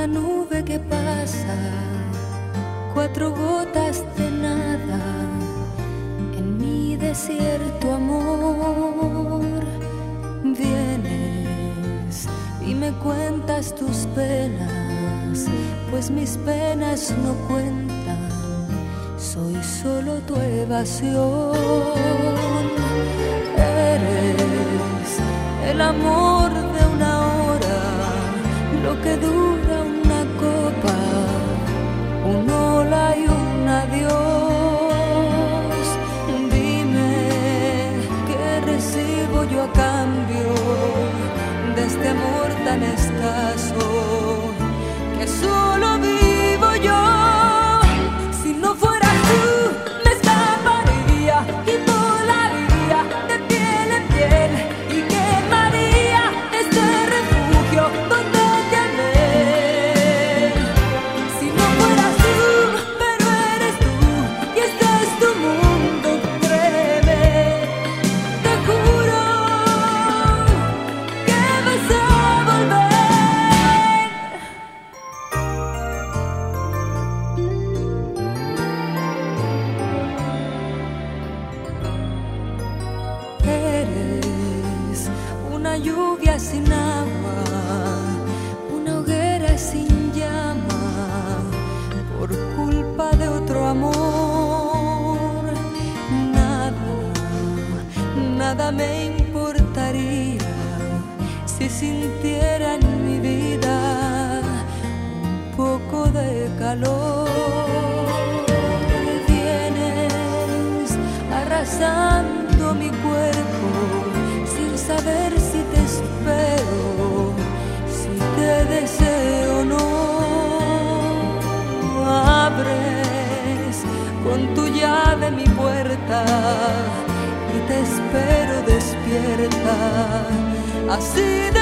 una nube que pasa, 4 gotas de nada en mi desierto amor. Vienes y me cuentas tus penas, pues mis penas no cuentan, soy solo tu evasión. Eres el amor de una hora, lo que dura una copa, un hola y un adiós. Dime qué recibo yo a cambio de este amor tan escaso, que solo vivo yo. Si no fueras tú, me escaparía y volaría de piel en piel y quemaría este refugio donde te amé. Si no fueras tú, pero eres tú y este es tu mundo, créeme, te juro que vas a volver. Eres una lluvia sin agua, una hoguera sin llama, por culpa de otro amor. Nada, nada me importaría si sintiera en mi vida un poco de calor. Vienes arrasando mi cuerpo sin saber si te espero, si te deseo o no. Abres con tu llave mi puerta y te espero despierta, así de